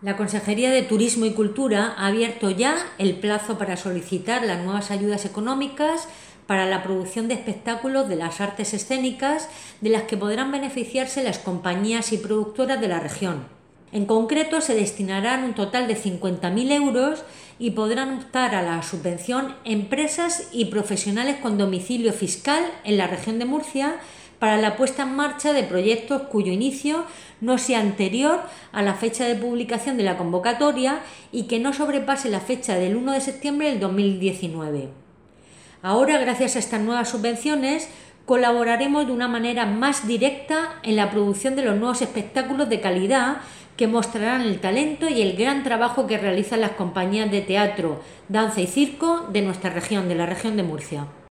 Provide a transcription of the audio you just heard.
La Consejería de Turismo y Cultura ha abierto ya el plazo para solicitar las nuevas ayudas económicas para la producción de espectáculos de las artes escénicas de las que podrán beneficiarse las compañías y productoras de la región. En concreto, se destinarán un total de 50.000 euros y podrán optar a la subvención empresas y profesionales con domicilio fiscal en la región de Murcia para la puesta en marcha de proyectos cuyo inicio no sea anterior a la fecha de publicación de la convocatoria y que no sobrepase la fecha del 1 de septiembre del 2019. Ahora, gracias a estas nuevas subvenciones, colaboraremos de una manera más directa en la producción de los nuevos espectáculos de calidad que mostrarán el talento y el gran trabajo que realizan las compañías de teatro, danza y circo de nuestra región, de la región de Murcia.